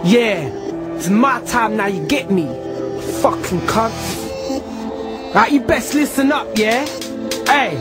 Yeah, it's my time now, you get me? Fucking cunt. Right, you best listen up, yeah? Hey,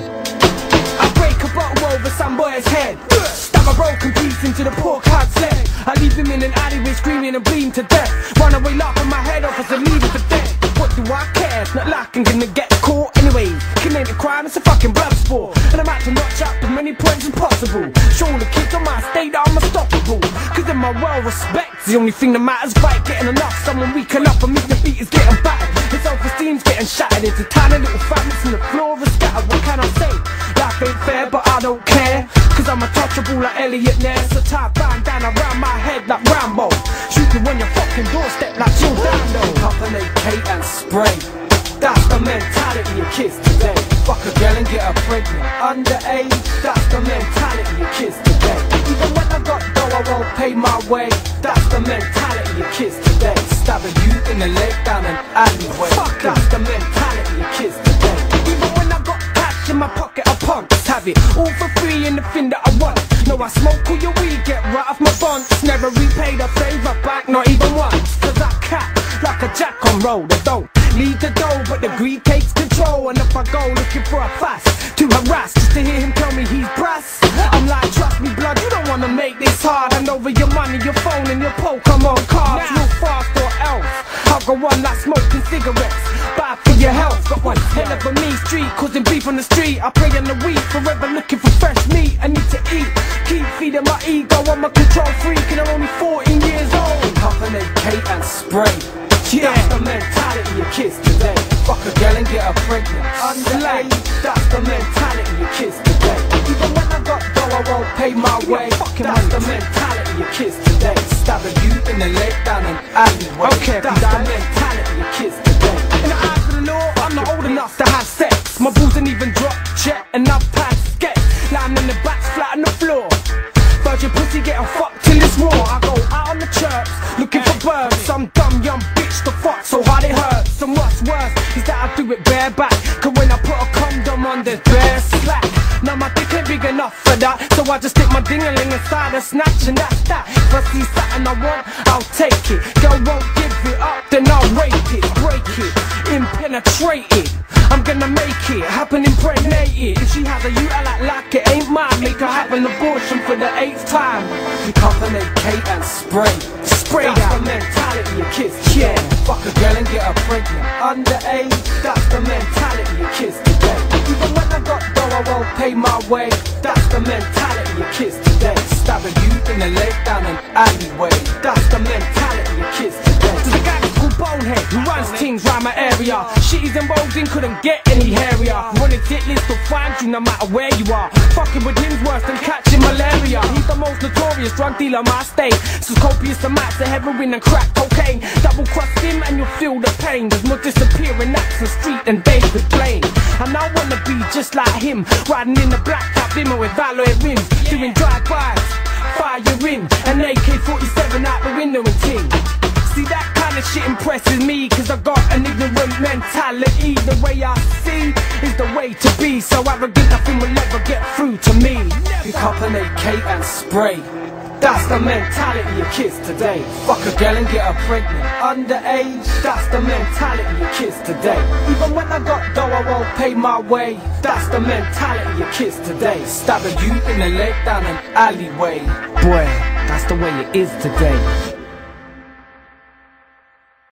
I break a bottle over some boy's head, stab a broken piece into the poor cunt's leg. I leave him in an alleyway screaming and bleeding to death. Run away laughing my head off as I leave him for dead. What do I care? It's not like I'm gonna get caught anyway. Killing a crime, it's a fucking blood sport, and I'm out to notch up as many points as possible. Show all the kids on my state that I'm unstoppable, cause in my world respect's the only thing that matters. Right, getting enough, someone weak enough for me to beat is getting battered. His self-esteem's getting shattered into tiny little fragments and the floor is scattered. What can I say? Life ain't fair, but I don't care, cause I'm untouchable like Elliot Ness. So tie bandana around my head like Rambo, shoot you on your fucking doorstep like Jill Dando. Cup an AK and spray, that's the mentality of kids today. Fuck a girl and get her pregnant underage, that's the mentality of kids today. Even when I got dough I won't pay my way, that's the mentality of kids today. Stabbing you in the leg down an alleyway, that's the mentality of kids today. Even when I got cash in my pocket I pump, have it all for free in the thing that I want. No, I smoke all your weed, get right off my bonds. Never repaid a favor back, not even once, cause I cap like a jack on roll. I don't lead the dough, but the greed takes control. And if I go looking for a fuss to harass, just to hear him tell me he's brass, I'm like, trust me blood, you don't wanna make this hard. Hand over your money, your phone and your Pokemon cards. Real fast or else I'll go on like smoking cigarettes. Bad for your health, got one hell of a mean street, causing beef on the street. I pray on the week, forever looking for fresh meat. I need to eat, keep feeding my ego, I'm a control freak and I'm only 14 years old. Cup an AK and spray, yeah, that's the mentality of kids today. Fuck a girl and get her pregnant underage, that's the mentality of kids today. Even when I got dough I won't pay my way, that's the mentality of kids today. Stabbing you in the leg down an alleyway, that's the mentality of kids today. In the eyes of the law, I'm not old enough to have sex. My balls ain't even dropped yet, and I've passed sketch. Lying in the back's flat on the floor, virgin pussy getting fucked till it's raw. I go out on the chirps, looking for birds. Some dumb young bitch to fuck so hard it hurts. And what's worse is that I do it bareback, cause when I put a condom on there's bare slack. Now my dick ain't big enough for that, so I just stick my ding-a-ling inside a snatch and that's that. If I see something I want, I'll take it. Girl won't give it up, then I'll rape it, break it, impenetrate it. I'm gonna make it happen, impregnate it. If she has a you, I like it ain't mine. Make her have an abortion for the 8th time. Pick up an AK and spray, spray that's the mentality of kids, yeah. Fuck a girl and get her pregnant underage, that's the mentality of kids today. Even when I got dough I won't pay my way, that's the mentality of kids today. Stabbing you in the leg down an alleyway, that's the mentality of kids today. There's a guy called Bonehead who runs things round my area. Shit he's involved in couldn't get any hairier. Run his hit list will find you no matter where you are. Fucking with him's worse than catching malaria. He's the most notorious drug dealer on my state, so copious amounts of heroin and crack cocaine. Double cross him and you'll feel the pain. There's more disappearing acts on street than David Blaine. And I wanna be just like him, riding in the black top limo with alloy rims, doing drive-bys, fire in, an AK-47 out the window and ting. See that kind of shit impresses me, cause I got an ignorant mentality. The way I see is the way to be, so arrogant nothing will ever get through to me. Pick up an AK and spray, that's the mentality of kids today. Fuck a girl and get her pregnant underage, that's the mentality of kids today. Even when I got dough I won't pay my way, that's the mentality of kids today. Stabbing you in the leg down an alleyway, boy, that's the way it is today.